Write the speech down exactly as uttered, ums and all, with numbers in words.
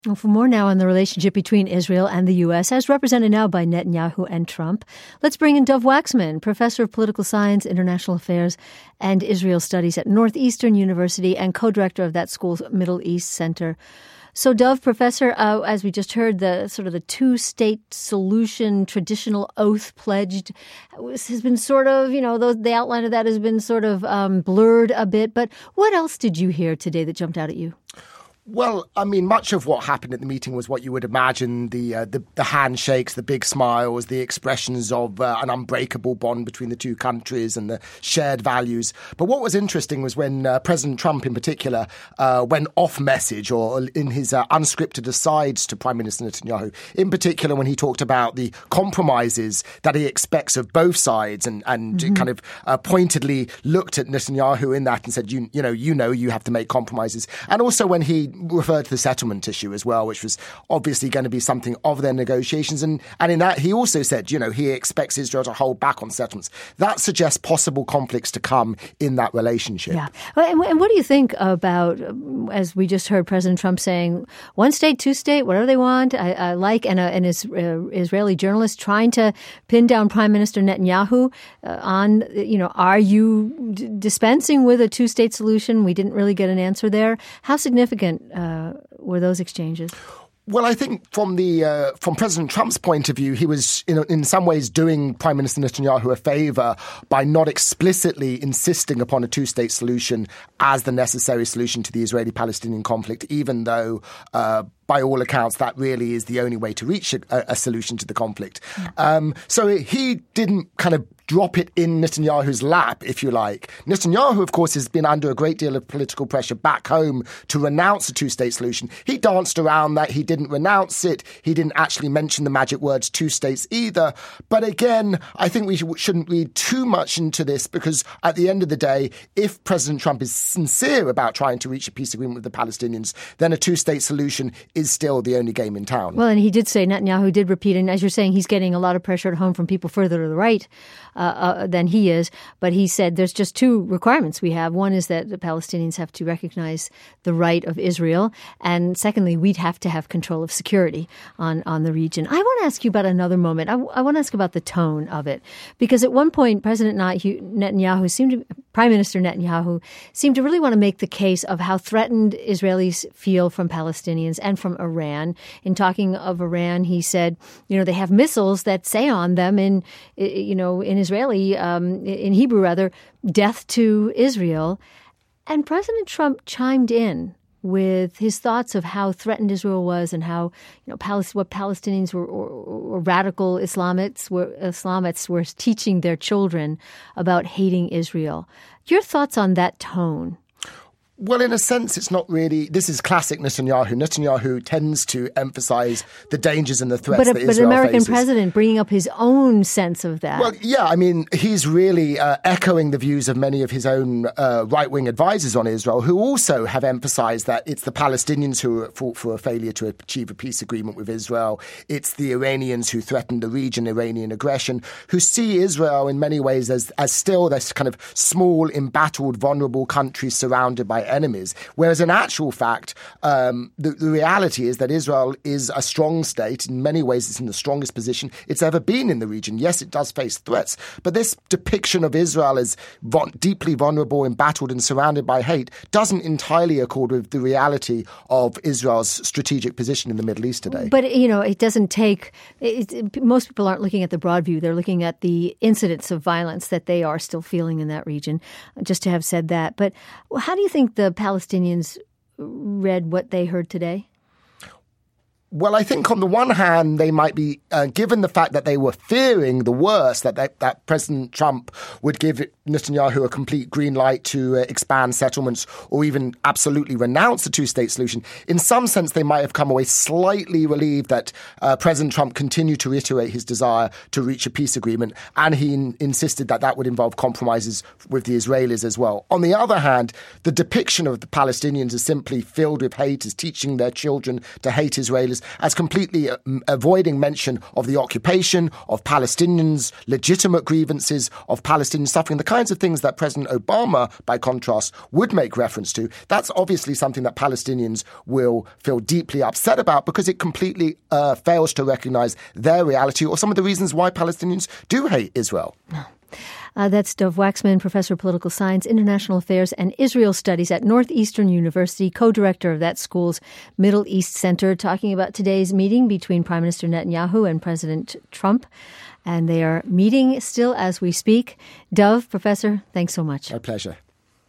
Well, for more now on the relationship between Israel and the U S, as represented now by Netanyahu and Trump, let's bring in Dov Waxman, professor of political science, international affairs, and Israel studies at Northeastern University and co-director of that school's Middle East Center. So, Dov, Professor, uh, as we just heard, the sort of the two-state solution, traditional oath pledged, has been sort of, you know, the, the outline of that has been sort of um, blurred a bit. But what else did you hear today that jumped out at you? Well, I mean, much of what happened at the meeting was what you would imagine, the uh, the, the handshakes, the big smiles, the expressions of uh, an unbreakable bond between the two countries and the shared values. But what was interesting was when uh, President Trump in particular uh, went off message or in his uh, unscripted asides to Prime Minister Netanyahu, in particular when he talked about the compromises that he expects of both sides and, and mm-hmm. kind of uh, pointedly looked at Netanyahu in that and said, you, you know, you know, you have to make compromises. And also when he referred to the settlement issue as well, which was obviously going to be something of their negotiations. And, and in that, he also said, you know, he expects Israel to hold back on settlements. That suggests possible conflicts to come in that relationship. Yeah. And, and what do you think about, as we just heard President Trump saying, one state, two state, whatever they want, I, I like, and an uh, Israeli journalist trying to pin down Prime Minister Netanyahu uh, on, you know, are you d- dispensing with a two-state solution? We didn't really get an answer there. How significant Uh, were those exchanges? Well, I think from the uh, from President Trump's point of view, he was in, in some ways doing Prime Minister Netanyahu a favor by not explicitly insisting upon a two-state solution as the necessary solution to the Israeli-Palestinian conflict, even though uh, by all accounts, that really is the only way to reach a, a solution to the conflict. Yeah. Um, so he didn't kind of drop it in Netanyahu's lap, if you like. Netanyahu, of course, has been under a great deal of political pressure back home to renounce a two-state solution. He danced around that. He didn't renounce it. He didn't actually mention the magic words two states either. But again, I think we shouldn't read too much into this because at the end of the day, if President Trump is sincere about trying to reach a peace agreement with the Palestinians, then a two-state solution is still the only game in town. Well, and he did say, Netanyahu did repeat, and as you're saying, he's getting a lot of pressure at home from people further to the right uh, uh, than he is. But he said there's just two requirements we have. One is that the Palestinians have to recognize the right of Israel. And secondly, we'd have to have control of security on, on the region. I want to ask you about another moment. I, I want to ask about the tone of it. Because at one point, President Netanyahu seemed to, Prime Minister Netanyahu seemed to really want to make the case of how threatened Israelis feel from Palestinians and from Iran. In talking of Iran, he said, you know, they have missiles that say on them in, you know, in Israeli, um, in Hebrew rather, death to Israel. And President Trump chimed in with his thoughts of how threatened Israel was and how, you know, Palis- what Palestinians were, or, or radical Islamists were, Islamists were teaching their children about hating Israel. Your thoughts on that tone? Well, in a sense, it's not really. This is classic Netanyahu. Netanyahu tends to emphasize the dangers and the threats but a, that but Israel an American faces. president bringing up his own sense of that. Well, yeah, I mean, he's really uh, echoing the views of many of his own uh, right-wing advisors on Israel, who also have emphasized that it's the Palestinians who fought for a failure to achieve a peace agreement with Israel. It's the Iranians who threatened the region, Iranian aggression, who see Israel in many ways as, as still this kind of small, embattled, vulnerable country surrounded by enemies. Whereas in actual fact, um, the, the reality is that Israel is a strong state. In many ways, it's in the strongest position it's ever been in the region. Yes, it does face threats, but this depiction of Israel as von- deeply vulnerable, embattled and surrounded by hate doesn't entirely accord with the reality of Israel's strategic position in the Middle East today. But, you know, it doesn't take it, it, most people aren't looking at the broad view. They're looking at the incidents of violence that they are still feeling in that region, just to have said that. But how do you think the Palestinians read what they heard today? Well, I think on the one hand, they might be, uh, given the fact that they were fearing the worst, that they, that President Trump would give Netanyahu a complete green light to uh, expand settlements or even absolutely renounce the two-state solution. In some sense, they might have come away slightly relieved that uh, President Trump continued to reiterate his desire to reach a peace agreement, and he in- insisted that that would involve compromises with the Israelis as well. On the other hand, the depiction of the Palestinians is simply filled with hate, is teaching their children to hate Israelis. speeches as completely uh, avoiding mention of the occupation, of Palestinians' legitimate grievances, of Palestinian suffering, the kinds of things that President Obama, by contrast, would make reference to. That's obviously something that Palestinians will feel deeply upset about because it completely uh, fails to recognize their reality or some of the reasons why Palestinians do hate Israel. No. Uh, that's Dov Waxman, professor of political science, international affairs, and Israel studies at Northeastern University, co-director of that school's Middle East Center, talking about today's meeting between Prime Minister Netanyahu and President Trump. And they are meeting still as we speak. Dov, Professor, thanks so much. My pleasure.